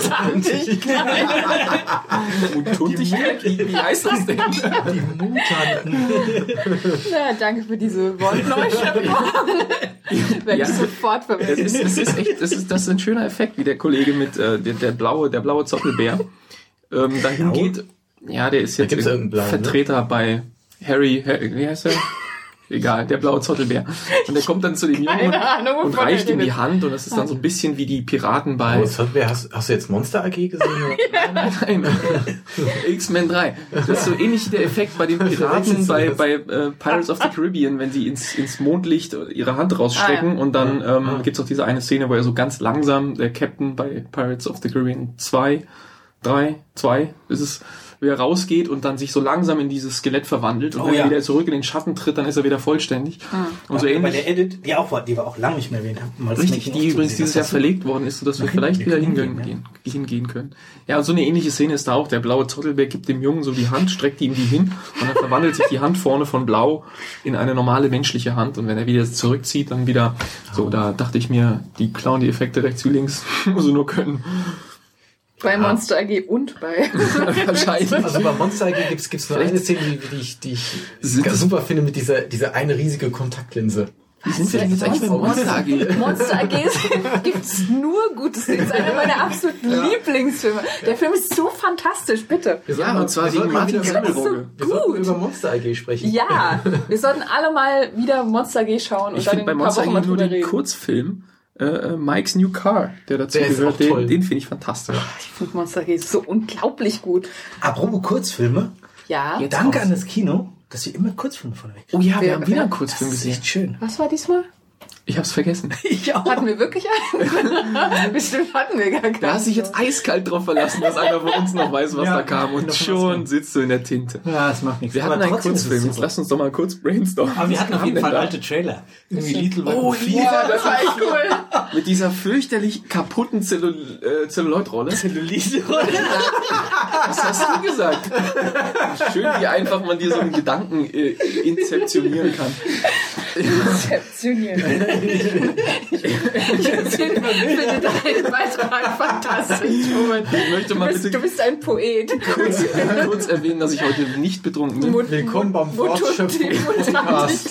Mutantigkeit? Wie heißt das denn? Die Mutanten. Ja, danke für diese Wortneuschöpfung. Werde ich sofort verwenden. Das ist ein schöner Effekt, wie der Kollege mit der blaue Zoppelbär dahin geht. Ja, der ist jetzt gibt's irgendeinen Blauen, Vertreter bei Harry, wie heißt er? Egal, der blaue Zottelbär. Und der kommt dann zu dem Jungen und reicht ihm die Hand und das ist dann so ein bisschen wie die Piraten bei... Zottelbär, hast du jetzt Monster AG gesehen? Nein. X-Men 3. Das ist so ähnlich der Effekt bei den Piraten bei Pirates of the Caribbean, wenn sie ins Mondlicht ihre Hand rausstrecken und dann gibt's auch diese eine Szene, wo er so ganz langsam, der Captain bei Pirates of the Caribbean 2 ist es, wie er rausgeht und dann sich so langsam in dieses Skelett verwandelt und wenn er wieder zurück in den Schatten tritt, dann ist er wieder vollständig. Und so ähnlich. Bei der Edit, die war auch lange nicht mehr erwähnt. Richtig, die übrigens dieses Jahr verlegt worden ist, sodass wir vielleicht wieder hingehen können. Ja, und so eine ähnliche Szene ist da auch. Der blaue Zottelbär gibt dem Jungen so die Hand, streckt ihm die hin und dann verwandelt sich die Hand vorne von blau in eine normale menschliche Hand und wenn er wieder zurückzieht, dann wieder so, da dachte ich mir, die klauen die Effekte rechts wie links, muss er nur können. Bei Monster AG und bei... Wahrscheinlich. Also bei Monster AG gibt's nur eine Szene, die ich super finde, mit dieser eine riesige Kontaktlinse. Wie sind wir denn jetzt eigentlich bei Monster AG? Monster AG gibt's nur Gutes. Das ist einer meiner absoluten Lieblingsfilme. Der Film ist so fantastisch, bitte. Ja, und zwar wegen Martin Semmelrogge. Wir sollten über Monster AG sprechen. Ja, wir sollten alle mal wieder Monster AG schauen und ich dann finde in bei ein paar Monster Wochen mal AG nur drüber den reden. Kurzfilm Mike's New Car, der dazu Der ist gehört. auch toll. Den finde ich fantastisch. Ich finde Monster AG so unglaublich gut. Apropos Kurzfilme, Ja. danke an das Kino, dass wir immer Kurzfilme von euch Oh ja, wir Wer- haben wieder einen wer- Kurzfilm Das ist gesehen. echt schön. Was war diesmal? Ich hab's vergessen. Ich auch. Hatten wir wirklich einen? Bestimmt hatten wir gar keinen. Da hast du dich jetzt eiskalt drauf verlassen, dass einer von uns noch weiß, was Ja, da kam. Und noch schon was. sitzt du in der Tinte. Ja, das macht nichts. Wir hatten einen trotzdem ist es Kurzfilm. Jetzt super. lass uns doch mal kurz brainstormen. Aber wir hatten Was auf jeden haben Fall wir denn alte Trailer. Irgendwie Little Oh, Weapon ja, das war echt cool. da? Mit dieser fürchterlich kaputten Zelluloid-Rolle. Zellulite. Was hast du gesagt? Schön, wie einfach man dir so einen Gedanken inzeptionieren kann. Konzeptionieren. Ich finde deinen Beitrag fantastisch, Moment. Ich möchte mal bitte Du bist ein Poet. kurz erwähnen, dass ich heute nicht betrunken bin. Willkommen beim Wortschöpfungspodcast.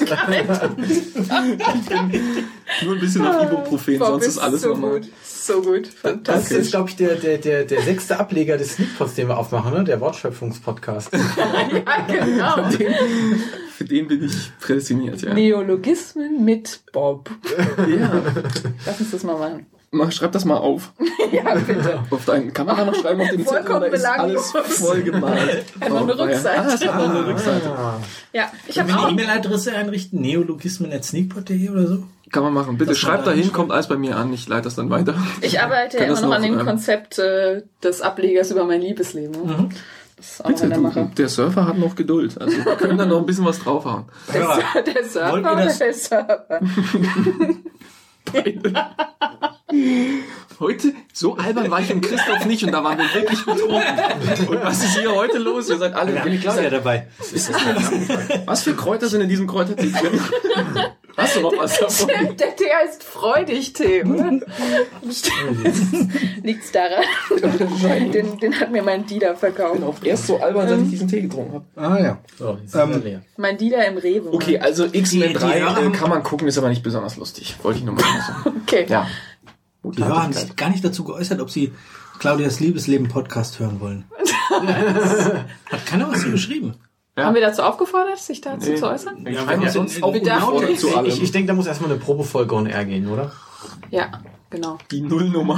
Nur ein bisschen auf Ibuprofen, Boah, sonst ist bist alles so normal. gut. So gut. Das Fantastisch. ist, glaube ich, der 6. Ableger des Sneakpots, den wir aufmachen, ne? Der Wortschöpfungspodcast. Ja, genau. Für den bin ich prädestiniert, ja. Neologismen mit Bob. Ja. Lass uns das mal machen. Schreib das mal auf. Ja, bitte. Kann man da noch schreiben auf dem Zettel? Vollkommen Oder ist alles belanglos. voll gemalt? Hat noch eine Rückseite. Ah, es hat noch eine Rückseite. Ja, ich Können habe wir auch. eine E-Mail-Adresse einrichten? Neologismen@sneakpot.de oder so? Kann man machen. Bitte Das schreibt war dahin, dann kommt alles bei mir an. Ich leite das dann weiter. Ich arbeite ja Kann immer das noch an noch, dem Konzept des Ablegers über mein Liebesleben. Mhm. Das ist auch noch in der Mache. Der Surfer hat noch Geduld. Also wir können da noch ein bisschen was draufhauen. Der Surfer Wollt ihr oder das- der Surfer? Heute, so albern war ich und Christoph nicht und da waren wir wirklich betrunken. Und was ist hier heute los? Ihr seid alle Wir haben die Claudia dabei. Was für Kräuter sind in diesem Kräutertee drin? Hast du noch was davon? Der Tee heißt Freudig-Tee, oder? Liegt's daran? Den hat mir mein Dealer verkauft. Auch erst so albern, seit ich diesen Tee getrunken habe. Ah ja. So, jetzt sind wir leer. Mein Dealer im Rewe. Okay, also X-Men Die 3 Hörer- kann man gucken, ist aber nicht besonders lustig. Wollte ich nur mal sagen. Okay. Ja. Die Hörer haben sich gar nicht dazu geäußert, ob sie Claudias Liebesleben-Podcast hören wollen. Hat keiner was zu geschrieben. Haben wir dazu aufgefordert, sich dazu Nee. zu äußern? Ich Ja, schreibe ja, sonst in- auch wir dürfen Unfort nicht- zu allem. Ich denke, da muss erstmal eine Probefolge on air gehen, oder? Ja, genau. Die Nullnummer.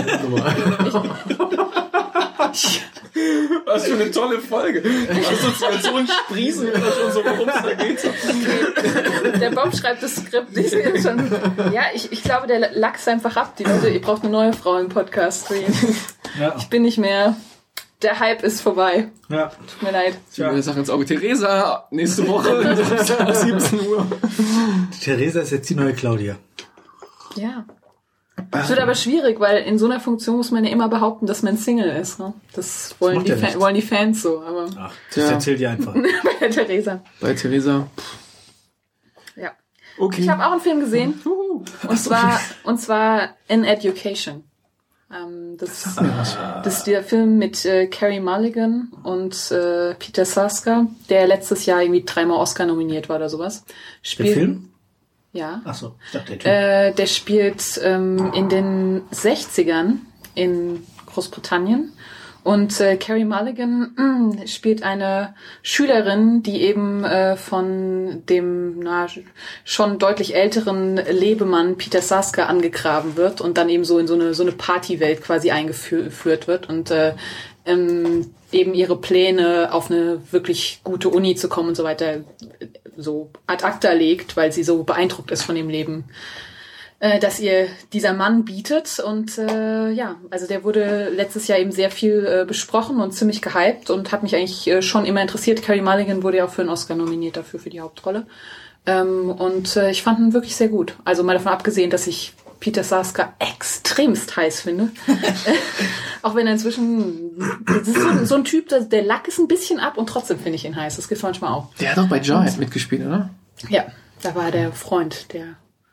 Was für eine tolle Folge. Assoziationen sprießen wieder schon so, worum es da geht. Der Bob schreibt das Skript. Ich sehe schon. Ja, ich glaube, der lachst einfach ab. Die Leute, ihr braucht eine neue Frau im Podcast. Ja. Ich bin nicht mehr. Der Hype ist vorbei. Ja. Tut mir leid. Ich will der Sache ins Auge. Theresa, nächste Woche, 17 Uhr. Die Theresa ist jetzt die neue Claudia. Ja. Es wird aber schwierig, weil in so einer Funktion muss man ja immer behaupten, dass man Single ist. Ne? Das wollen, macht die ja nichts. wollen die Fans so. Aber Ach, das Tja. erzählt ihr einfach. bei der Theresa. Bei Theresa. Ja. Okay. Ich habe auch einen Film gesehen. Und zwar In Education. Das ist der Film mit Carey Mulligan und Peter Sarsgaard, der letztes Jahr irgendwie 3-mal Oscar nominiert war oder sowas. Der Film? Ja. Achso, ich dachte der Typ. Der spielt in den 60ern in Großbritannien Und Carey Mulligan spielt eine Schülerin, die eben von dem schon deutlich älteren Lebemann Peter Sarsgaard angegraben wird und dann eben so in so eine Partywelt quasi eingeführt wird und eben ihre Pläne auf eine wirklich gute Uni zu kommen und so weiter so ad acta legt, weil sie so beeindruckt ist von dem Leben, dass ihr dieser Mann bietet. Und also der wurde letztes Jahr eben sehr viel besprochen und ziemlich gehypt und hat mich eigentlich schon immer interessiert. Carey Mulligan wurde ja auch für einen Oscar nominiert dafür, für die Hauptrolle. Ich fand ihn wirklich sehr gut. Also mal davon abgesehen, dass ich Peter Sarsgaard extremst heiß finde. Auch wenn er inzwischen, das ist so ein Typ, der Lack ist ein bisschen ab und trotzdem finde ich ihn heiß. Das gibt es manchmal auch. Der hat auch bei Giant mitgespielt, oder? Ja, da war der Freund, der...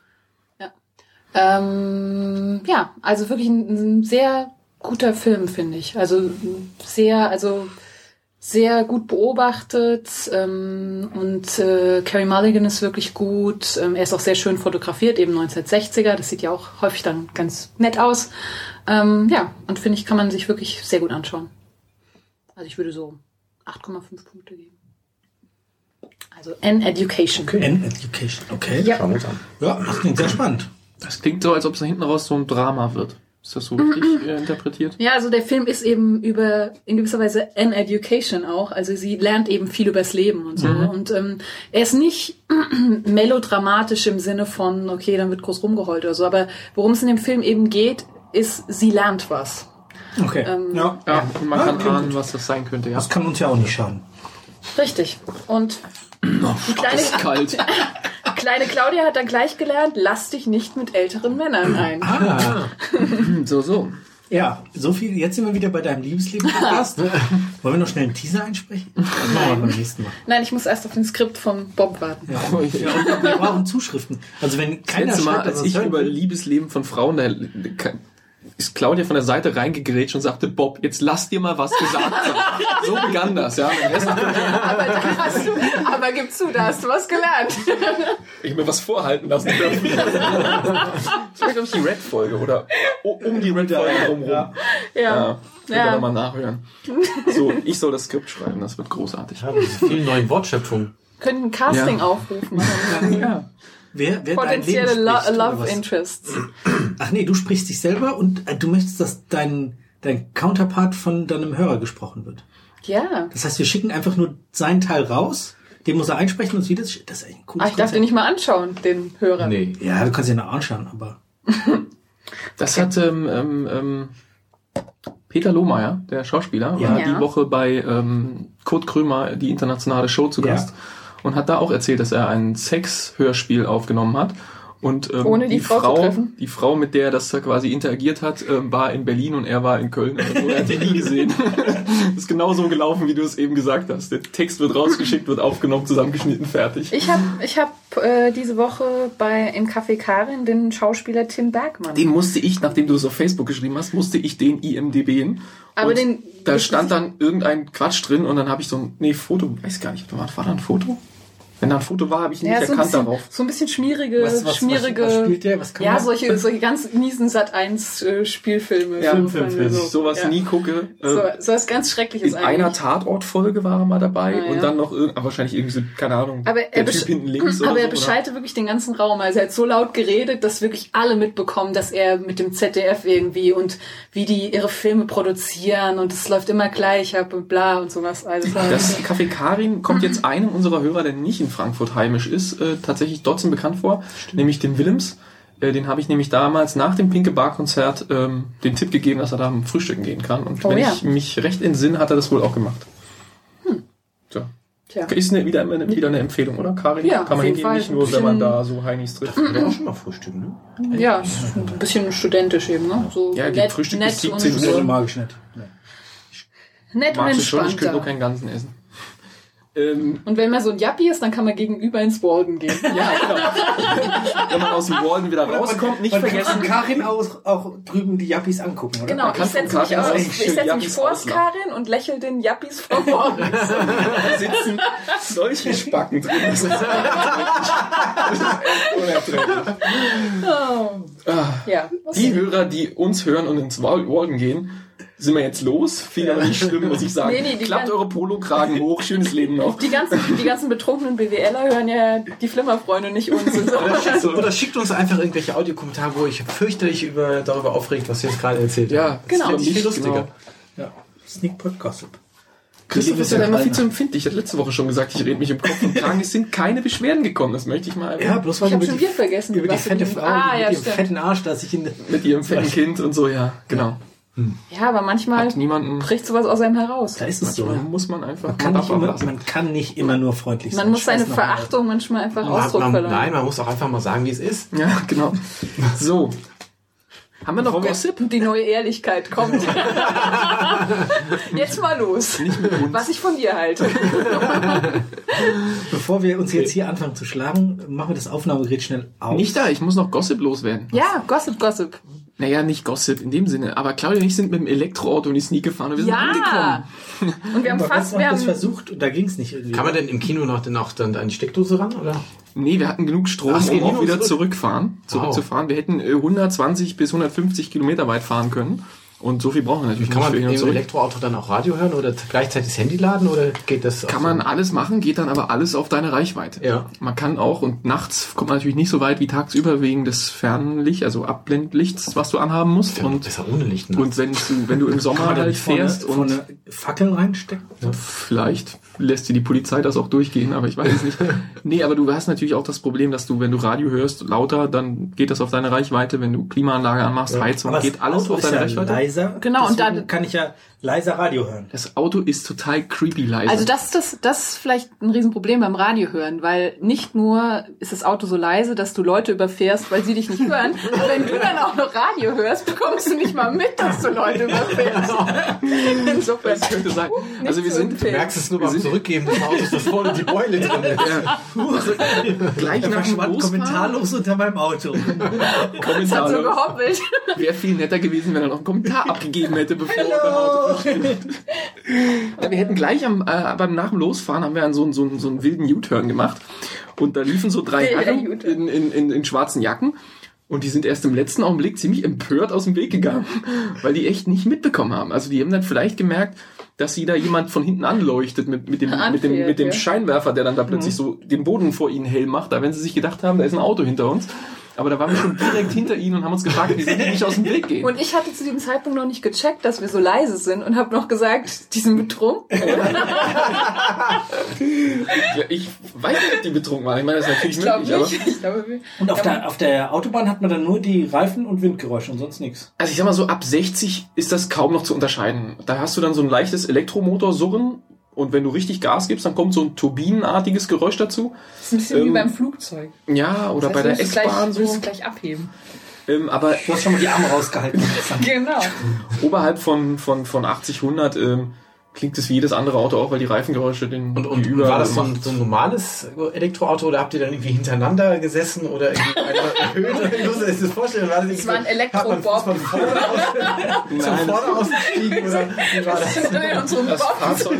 also wirklich ein sehr guter Film, finde ich. Also sehr gut beobachtet und Carey Mulligan ist wirklich gut. Er ist auch sehr schön fotografiert, eben 1960er. Das sieht ja auch häufig dann ganz nett aus. Und finde ich, kann man sich wirklich sehr gut anschauen. Also ich würde so 8,5 Punkte geben. Also N-Education. Okay. N-Education, okay. Ja. Schauen wir uns an. Ja, das klingt sehr spannend. Das klingt so, als ob es da hinten raus so ein Drama wird. Ist das so richtig interpretiert? Ja, also der Film ist eben in gewisser Weise an Education auch. Also sie lernt eben viel übers Leben und so. Und er ist nicht melodramatisch im Sinne von, okay, dann wird groß rumgeheult oder so. Aber worum es in dem Film eben geht, ist, sie lernt was. Okay. Ja, und man kann ahnen, was das sein könnte. Ja. Das kann uns ja auch nicht schaden. Richtig. Und die Ist kalt. kleine Claudia hat dann gleich gelernt, lass dich nicht mit älteren Männern ein. So. Ja, so viel. Jetzt sind wir wieder bei deinem Liebesleben-Podcast. Wollen wir noch schnell einen Teaser einsprechen? Das machen wir beim nächsten Mal. Nein, ich muss erst auf den Skript von Bob warten. Ja, und wir brauchen Zuschriften. Also wenn keiner Letztes Mal, schreibt, als ich über Liebesleben von Frauen, da ist Claudia von der Seite reingegrätscht und sagte, Bob, jetzt lass dir mal was gesagt sein. So begann das, ja. Aber gib zu, da hast du was gelernt. Ich habe mir was vorhalten lassen dürfen. Ich glaube ich, die Red-Folge oder um die Red-Folge drumherum. Ja. Könnt ihr nochmal nachhören. So, ich soll das Skript schreiben, das wird großartig. Ja, mit vielen neuen Wortschöpfungen. Können ein Casting aufrufen. Ja. Wer Potenzielle dein Leben spricht, oder Love was? Interests. Ach nee, du sprichst dich selber und du möchtest, dass dein Counterpart von deinem Hörer gesprochen wird. Ja. Das heißt, wir schicken einfach nur seinen Teil raus, den muss er einsprechen und das ist eigentlich ein cooles Ich darf den nicht mal anschauen, den Hörer. Nee. Ja, du kannst ihn noch anschauen, aber... Das hat Peter Lohmeier, der Schauspieler, war Ja. die Woche bei Kurt Krömer, die internationale Show, zu Gast. Ja. Und hat da auch erzählt, dass er ein Sex-Hörspiel aufgenommen hat. Und Ohne die Frau zu treffen? Die Frau, mit der das quasi interagiert hat, war in Berlin und er war in Köln. Also, er hat sie nie gesehen. Das ist genau so gelaufen, wie du es eben gesagt hast. Der Text wird rausgeschickt, wird aufgenommen, zusammengeschnitten, fertig. Ich hab diese Woche im Café Karin den Schauspieler Tim Bergmann. Den musste ich, nachdem du es auf Facebook geschrieben hast, musste ich den IMDb'en. Aber und da stand dann irgendein Quatsch drin und dann habe ich so ein Foto, weiß gar nicht, war da ein Foto? Wenn da ein Foto war, habe ich ihn nicht erkannt darauf. So ein bisschen schmierige. Was spielt der? Was kann Ja, man? solche ganz miesen Sat.1 Spielfilme. Ja, Film. Sowas nie gucke. So was ganz Schreckliches In eigentlich. einer Tatortfolge war er mal dabei Ah, und ja. dann noch wahrscheinlich irgendwie so, keine Ahnung, Aber der Typ hinten links oder aber er so. beschallte wirklich den ganzen Raum. Also er hat so laut geredet, dass wirklich alle mitbekommen, dass er mit dem ZDF irgendwie und wie die ihre Filme produzieren und es läuft immer gleich ab und bla und sowas. Also Das Café Karin kommt jetzt einem unserer Hörer, der nicht in Frankfurt heimisch ist, tatsächlich trotzdem bekannt vor, nämlich dem Willems. Den habe ich nämlich damals nach dem Pinke Bar Konzert den Tipp gegeben, dass er da frühstücken gehen kann. Und wenn ich mich recht entsinne, hat er das wohl auch gemacht. So. Tja. Ist wieder eine Empfehlung, oder, Karin? Ja, kann man auf jeden hingehen, Fall. nicht nur, wenn man da so Heinis trifft. Ja, auch schon mal frühstücken, ne? Ja, ist ein bisschen studentisch eben, ne? So Ja, gibt Frühstück bis 17 und Uhr. Magisch nicht. nett und Magst du schon, ich entspannt. könnte nur keinen ganzen essen. Und wenn man so ein Yuppie ist, dann kann man gegenüber ins Walden gehen. Ja, genau. Wenn man aus dem Walden wieder rauskommt, nicht vergessen. Karin auch drüben die Yuppies angucken, oder? Genau, kann ich setze von mich, Karin aus ich setz mich Yuppies vor auslachen. Karin und lächel den Yuppies vom Walden. Da sitzen solche Spacken drin. Das ist echt unerträglich. Ja. Die Hörer, die uns hören und ins Walden gehen, Sind wir jetzt los? Finde ich aber nicht schlimm, muss ich sagen. Nee, Klappt eure Polokragen hoch, schönes Leben noch. Die ganzen betrunkenen BWLer hören ja die Flimmerfreunde, nicht uns. Oder schickt uns einfach irgendwelche Audiokommentare, wo ich fürchterlich darüber aufregt, was ihr jetzt gerade erzählt. Ja, genau. Das ist viel lustiger. Genau. Ja. Sneakpot Gossip. Christoph ist ja da immer viel zu empfindlich. Ich hatte letzte Woche schon gesagt, ich rede mich im Kopf und Kragen. Es sind keine Beschwerden gekommen. Das möchte ich mal Ja, bloß weil Ich habe schon wieder vergessen. über die was fette du- Frau Ah, ja, mit dem stimmt. fetten Arsch, dass ich in mit ihrem fetten Kind und so, ja, genau. Ja, aber manchmal Hat niemanden. bricht sowas aus einem heraus. Da ist es so. Manchmal muss man einfach Man kann nicht immer nur freundlich sein. Man muss seine Scheiß noch mal. Verachtung manchmal einfach Ausdruck verleihen. Nein, man muss auch einfach mal sagen, wie es ist. Ja, genau. So. Haben wir noch Bevor Gossip? Die neue Ehrlichkeit kommt. Jetzt mal los. Was ich von dir halte. Bevor wir uns jetzt hier anfangen zu schlagen, machen wir das Aufnahmegerät schnell aus. Nicht da, ich muss noch Gossip loswerden. Ja, Gossip. Naja, nicht Gossip in dem Sinne, aber Claudia und ich sind mit dem Elektroauto in die Sneak gefahren und wir sind angekommen. Ja. Und wir haben Aber fast, wir wir haben das haben, versucht und da ging es nicht irgendwie. Kann man denn im Kino noch dann an die Steckdose ran, oder? Nee, wir hatten genug Strom, Ach, es geht um auch nur wieder zurück. zurückzufahren. Wir hätten 120 bis 150 Kilometer weit fahren können. Und so viel brauchen wir natürlich Kann man nicht für hin und im zurück. Elektroauto dann auch Radio hören oder gleichzeitig das Handy laden oder geht das? Kann man alles machen, geht dann aber alles auf deine Reichweite. Ja. Man kann auch, und nachts kommt man natürlich nicht so weit wie tagsüber wegen des Fernlichts, also Abblendlichts, was du anhaben musst. Und Und, besser ohne Licht. Ne? und wenn du im Sommer Kann man da halt nicht vorne, fährst und vorne Fackeln reinstecken? vielleicht lässt dir die Polizei das auch durchgehen, aber ich weiß es nicht. Nee, aber du hast natürlich auch das Problem, dass du, wenn du Radio hörst, lauter, dann geht das auf deine Reichweite. Wenn du Klimaanlage anmachst, Heizung, Aber geht das alles Auto auf ist deine ja Reichweite. leiser. Genau, und deswegen dann- kann ich ja leiser Radio hören. Das Auto ist total creepy leise. also das ist vielleicht ein Riesenproblem beim Radio hören, weil nicht nur ist das Auto so leise, dass du Leute überfährst, weil sie dich nicht hören, aber wenn du dann auch noch Radio hörst, bekommst du nicht mal mit, dass du Leute überfährst. Insofern. das könnte sein. Nicht Also wir zu sind empfehlen. Du merkst es nur beim Zurückgeben des Autos, dass vorne die Beule drin ist. gleich Da nach dem verschwand Losfahren. kommentarlos unter meinem Auto. Das hat so gehoppelt. Wäre viel netter gewesen, wenn er noch einen Kommentar abgegeben hätte, bevor er beim Auto verschwindet. Ja, wir hätten gleich nach dem Losfahren haben wir so einen wilden U-Turn gemacht und da liefen so 3 Wilder Herren U-Turn. in schwarzen Jacken und die sind erst im letzten Augenblick ziemlich empört aus dem Weg gegangen, weil die echt nicht mitbekommen haben. Also die haben dann vielleicht gemerkt, dass sie da jemand von hinten anleuchtet mit dem Anfährt, ja. Scheinwerfer, der dann da plötzlich so den Boden vor ihnen hell macht, da wenn sie sich gedacht haben, da ist ein Auto hinter uns. Aber da waren wir schon direkt hinter ihnen und haben uns gefragt, wie sie nicht aus dem Weg gehen. Und ich hatte zu diesem Zeitpunkt noch nicht gecheckt, dass wir so leise sind und habe noch gesagt, die sind betrunken. Ich weiß nicht, ob die betrunken waren. Ich meine, das ist natürlich Ich glaube möglich, aber... nicht. Ich glaube, Und auf der Autobahn hat man dann nur die Reifen und Windgeräusche und sonst nichts. Also ich sag mal so, ab 60 ist das kaum noch zu unterscheiden. Da hast du dann so ein leichtes Elektromotor-Surren und wenn du richtig Gas gibst, dann kommt so ein turbinenartiges Geräusch dazu. das ist ein bisschen wie beim Flugzeug. Ja, oder bei der S-Bahn Du musst so. gleich abheben. Aber Du hast schon mal die Arme rausgehalten. Genau. oberhalb von 80, 100 klingt es wie jedes andere Auto auch, weil die Reifengeräusche den Und Gegenüber war das so macht. ein normales Elektroauto oder habt ihr dann irgendwie hintereinander gesessen oder irgendwie einer erhöht? Ich muss mir das vorstellen. War das irgendwie war ein Elektrobob. Ist man vorne aus, zum vorne ausgestiegen oder wie war das? In unserem Das Bob. Fahrzeug,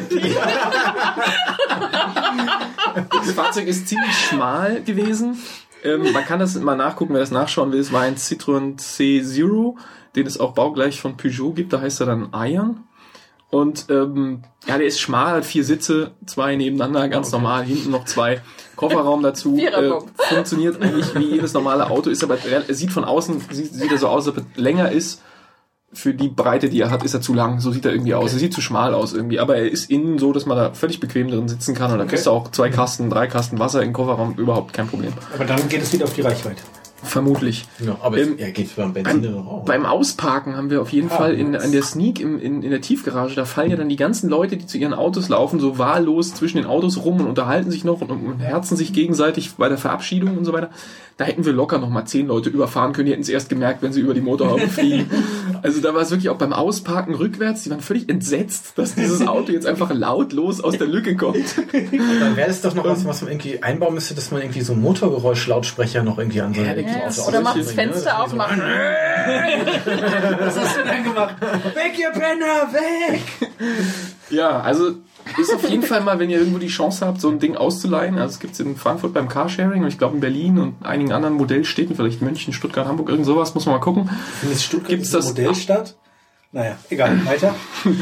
das Fahrzeug ist ziemlich schmal gewesen. Man kann das mal nachgucken, wer das nachschauen will. Es war ein Citroën C0, den es auch baugleich von Peugeot gibt. Da heißt er dann Ion. Und ja, der ist schmal, hat 4 Sitze, 2 nebeneinander, ganz normal. Hinten noch 2 Kofferraum dazu. Viererbob. Funktioniert eigentlich wie jedes normale Auto, ist aber sieht von außen sieht er so aus, als ob er länger ist. Für die Breite, die er hat, ist er zu lang. So sieht er irgendwie aus. Er sieht zu schmal aus irgendwie. Aber er ist innen so, dass man da völlig bequem drin sitzen kann. Und da kriegst du auch 2 Kasten, 3 Kasten Wasser im Kofferraum. Überhaupt kein Problem. Aber dann geht es wieder auf die Reichweite. Vermutlich. Ja, aber er geht beim Benziner auch. Beim Ausparken haben wir auf jeden Fall in der Sneak in der Tiefgarage, da fallen ja dann die ganzen Leute, die zu ihren Autos laufen, so wahllos zwischen den Autos rum und unterhalten sich noch und herzen sich gegenseitig bei der Verabschiedung und so weiter. Da hätten wir locker noch mal 10 Leute überfahren können, die hätten es erst gemerkt, wenn sie über die Motorhaube fliegen. Also da war es wirklich auch beim Ausparken rückwärts, die waren völlig entsetzt, dass dieses Auto jetzt einfach lautlos aus der Lücke kommt. Dann wäre das doch noch was man irgendwie einbauen müsste, dass man irgendwie so Motorgeräusch-Lautsprecher noch irgendwie an so ein Elektroauto Oder macht das ausbringt, ne? Fenster auf, macht. Was hast du denn gemacht? Weg, ihr Penner, weg! Ja, also ist auf jeden Fall mal, wenn ihr irgendwo die Chance habt, so ein Ding auszuleihen. Also es gibt es in Frankfurt beim Carsharing und ich glaube in Berlin und einigen anderen Modellstädten, vielleicht München, Stuttgart, Hamburg, irgend sowas, muss man mal gucken. Findet Stuttgart Gibt's eine das- Modellstadt? Naja, egal, weiter.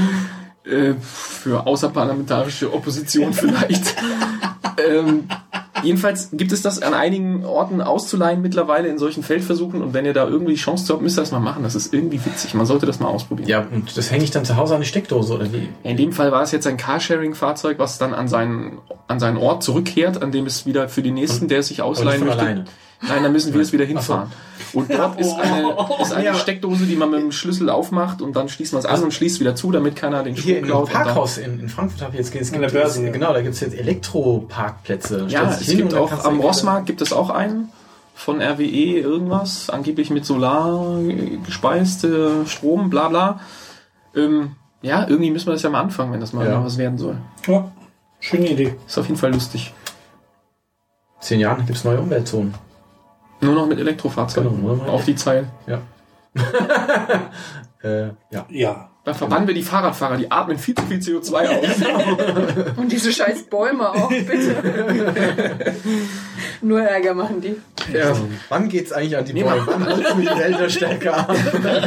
Für außerparlamentarische Opposition vielleicht. Jedenfalls gibt es das an einigen Orten auszuleihen mittlerweile in solchen Feldversuchen und wenn ihr da irgendwie Chance zu habt, müsst ihr das mal machen. Das ist irgendwie witzig. Man sollte das mal ausprobieren. Ja, und das hänge ich dann zu Hause an die Steckdose, oder wie? In dem Fall war es jetzt ein Carsharing-Fahrzeug, was dann an seinen Ort zurückkehrt, an dem es wieder für den nächsten, der es sich ausleihen möchte. Alleine. Nein, dann müssen wir es wieder hinfahren. Und dort ist eine Steckdose, die man mit dem Schlüssel aufmacht und dann schließt man es an und schließt wieder zu, damit keiner den Hier Strom im klaut. Parkhaus in Frankfurt habe ich jetzt gesehen, An der Börse. Genau, da gibt es jetzt Elektroparkplätze. Ja, es gibt auch am Rossmarkt gibt es auch einen von RWE irgendwas, angeblich mit Solar gespeist, Strom, bla bla. Ja, irgendwie müssen wir das ja mal anfangen, wenn das mal was werden soll. Ja, schöne Idee. Ist auf jeden Fall lustig. 10 Jahren gibt es neue Umweltzonen. Nur noch mit Elektrofahrzeugen. Genau, auf die Zeile. Ja. Ja. Da verbannen wir die Fahrradfahrer, die atmen viel zu viel CO2 aus. Und diese scheiß Bäume auch, bitte. Nur Ärger machen die. Ja. Wann geht's eigentlich an die Bäume? Wann nutzen die Wälder stärker ab?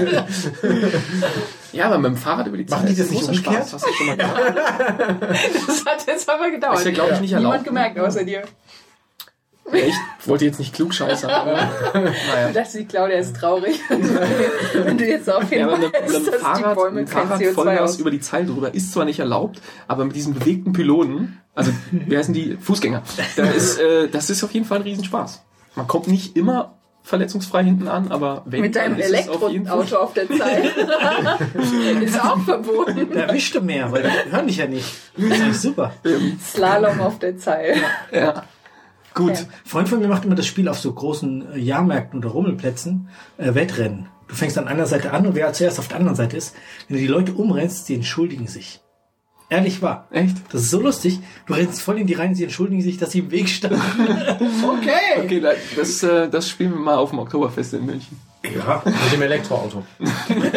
Ja, aber mit dem Fahrrad über die Zeile. Machen die das nicht großer umgekehrt? Spaß, hast du schon mal gemacht? Das hat jetzt aber gedauert. Ist ja, glaube ich, nicht erlaubt. Niemand gemerkt außer dir. Ich wollte jetzt nicht klugscheißern, aber naja. Ich dachte, die Claudia ist traurig. Wenn du jetzt auf jeden Fall mit einem dass die Bäume kein Fahrrad CO2 Vollgas aus. über die Zeile drüber ist zwar nicht erlaubt, aber mit diesen bewegten Pylonen, also wie heißen die? Fußgänger. Das ist auf jeden Fall ein Riesenspaß. Man kommt nicht immer verletzungsfrei hinten an, aber wenn Mit deinem dann ist es auf jeden Fall- Elektroauto auf der Zeile. Ist auch verboten. Da erwischt du mehr, weil die hören dich ja nicht. Das ist eigentlich super. Slalom auf der Zeile. Ja. Gut. Ja. Ein Freund von mir macht immer das Spiel auf so großen Jahrmärkten oder Rummelplätzen, Wettrennen. Du fängst an einer Seite an und wer zuerst auf der anderen Seite ist, wenn du die Leute umrennst, die entschuldigen sich. Ehrlich wahr. Echt? Das ist so lustig. Du rennst voll in die rein, sie entschuldigen sich, dass sie im Weg standen. Okay. Okay, das spielen wir mal auf dem Oktoberfest in München. Ja. Mit dem Elektroauto. Und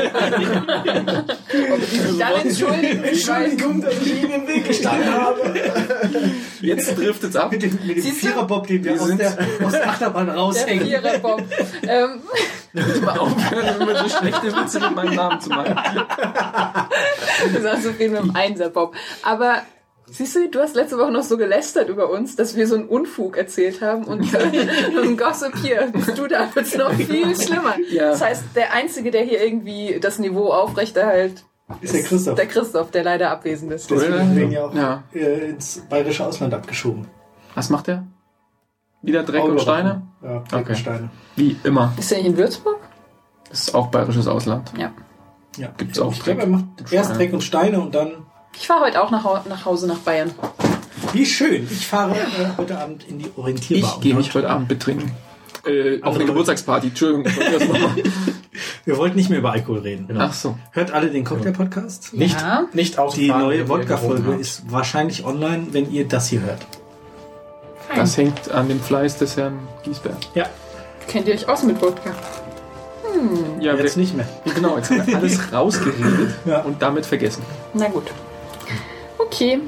die sich dann entschuldigen. Entschuldigung, dass ich Ihnen im Weg gestanden habe. Jetzt trifft es ab. Mit dem Siehst du? Viererbob, den wir aus der Achterbahn Der raushängen. Viererbob. Bitte mal aufhören, immer so schlechte Witze mit meinem Namen zu machen. Du sagst so viel mit dem Einser-Bob. Aber siehst du, du hast letzte Woche noch so gelästert über uns, dass wir so einen Unfug erzählt haben und ein Gossip hier. Bist du da wird's noch viel schlimmer. Ja. Das heißt, der Einzige, der hier irgendwie das Niveau aufrechterhält, Ist der Christoph. der Christoph, der leider abwesend ist. Deswegen haben wir ihn ja auch Ja. Ins bayerische Ausland abgeschoben. Was macht der? Wieder Dreck und Steine? Ja, Dreck Okay. und Steine. Wie immer. Ist der nicht in Würzburg? Das ist auch bayerisches Ausland. Ja. Ja. Gibt's auch Ich glaube, er Dreck. macht erst Dreck und Steine und dann... Ich fahre heute auch nach Hause nach Bayern. Wie schön. Ich fahre heute Abend in die Orientierbar. Ich gehe mich heute Abend betrinken. Auf eine Geburtstagsparty. Entschuldigung, ich wollte das nochmal. Wir wollten nicht mehr über Alkohol reden. Ach so. Hört alle den Cocktail-Podcast? Ja. Nicht Autofahren. Die neue wenn ihr Wodka-Folge gewonnen habt. ist wahrscheinlich online, wenn ihr das hier hört. Das hängt an dem Fleiß des Herrn Giesberg. Ja, Kennt ihr euch aus mit Wodka? Ja, jetzt nicht mehr. Genau, jetzt haben wir alles rausgeredet Ja. und damit vergessen. Na gut. Okay.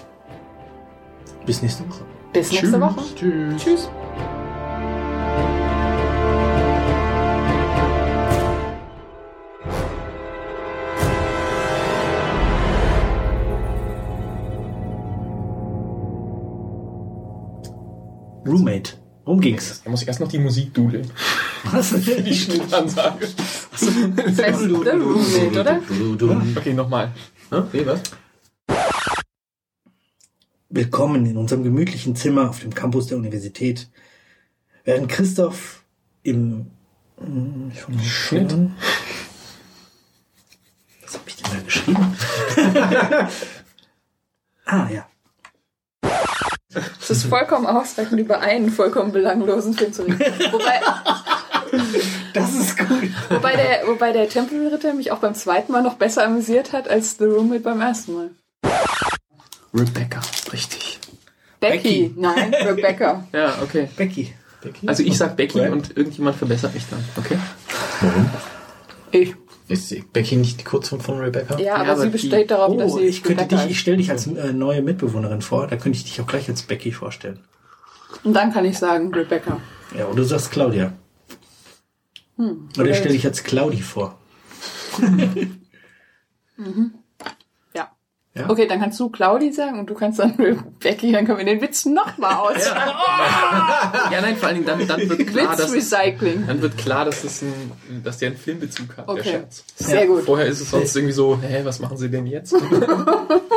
Bis nächste Woche. Bis nächste Woche. Tschüss. Tschüss. Roommate. Worum ging's? Da muss ich erst noch die Musik dudeln. Was? Die Schnittansage. Das heißt The Roommate, oder? Okay, nochmal. Wie, was? Willkommen in unserem gemütlichen Zimmer auf dem Campus der Universität. Während Christoph im Schnitt. Was habe ich denn da geschrieben? Ja. Es ist vollkommen ausreichend, über einen vollkommen belanglosen Film zu reden. Das ist gut. Wobei der Tempelritter mich auch beim zweiten Mal noch besser amüsiert hat als The Roommate beim ersten Mal. Rebecca, richtig. Becky. Nein, Rebecca. Ja, okay. Becky. Also ich sag Becky Brad. und irgendjemand verbessert mich dann, okay? Warum? Ich. Ist Becky nicht die Kurzform von Rebecca? Ja, aber aber sie die- besteht darauf, dass Oh, sie ich Rebecca ist. stelle dich als neue Mitbewohnerin vor. Da könnte ich dich auch gleich als Becky vorstellen. Und dann kann ich sagen Rebecca. Ja, oder du sagst Claudia. Oder ich stelle dich als Claudi vor. Ja. Ja. Okay, dann kannst du Claudi sagen und du kannst dann Becky, dann können wir den Witz nochmal aus. Ja, nein, vor allen Dingen dann wird klar, Witzrecycling. dann wird klar, dass der einen Filmbezug hat, der Okay. Scherz. Sehr gut. Vorher ist es sonst irgendwie so, was machen sie denn jetzt?